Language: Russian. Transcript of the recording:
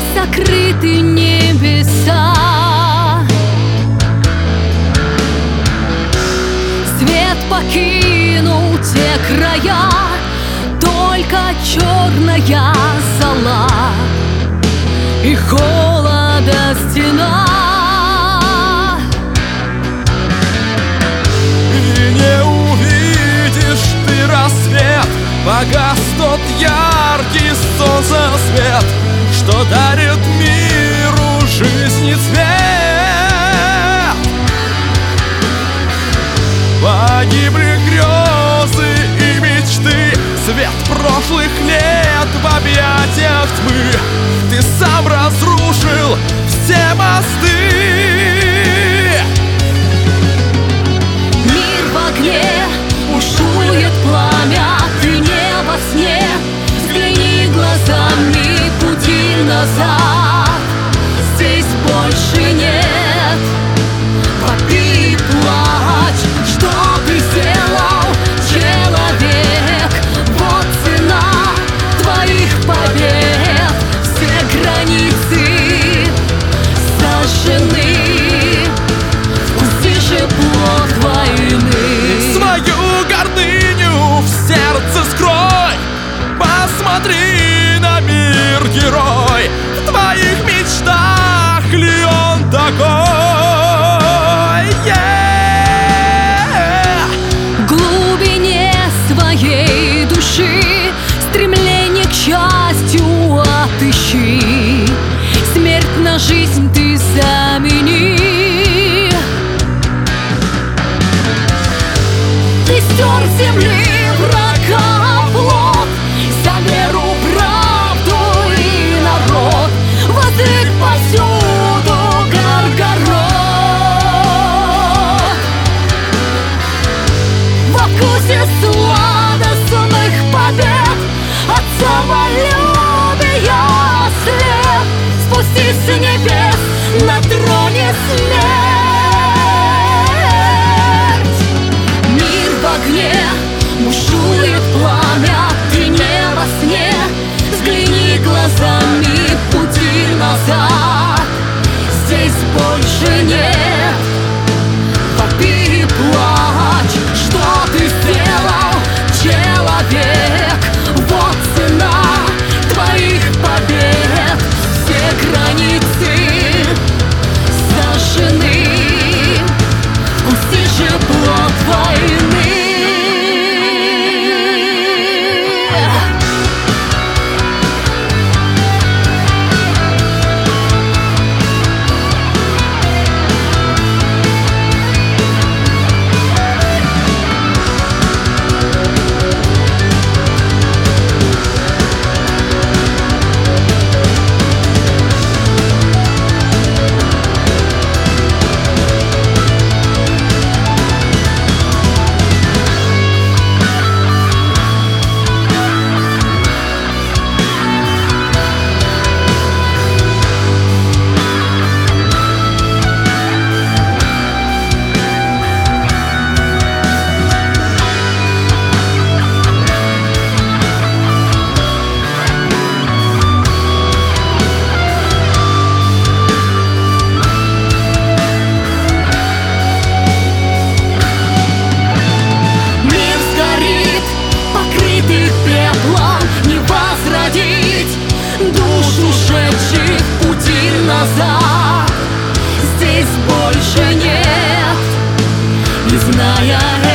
сокрыты небеса. Свет покинул те края, только черная зола и холода стена. И не увидишь ты рассвет, погас тот яркий солнцесвет, что дарит миру жизни цвет. Погибли грезы и мечты, свет прошлых лет в объятиях тьмы. Ты сам разрушил все мосты. Мир в огне, бушует пламя, ты не во сне. Взгляни глазами пути назад, здесь больше нет. Вопи и плачь, что ты сделал, человек. Вот цена твоих побед. Все границы сожжены, вкуси же плод войны. Свою гордыню в сердце скрой, посмотри на мир, герой. В твоих мечтах ли он такой? В глубине своей души стремление к счастью отыщи. Смерть на жизнь ты замени. Ты стер с земли врага плод, за веру, правду и народ. Воздвиг повсюду Горгород. Во вкусе сладостных побед от самолюбия след. Спустись с небес на троне смерть. Мир в огне, бушует пламя, ты не во сне. Взгляни глазами пути назад, здесь больше нет. Вопи и плачь, что ты сделал, человек. Вот цена твоих побед. Все границы сожжены, вкуси же плод войны. Не возродить душ ушедших пути назад, здесь больше нет. Не зная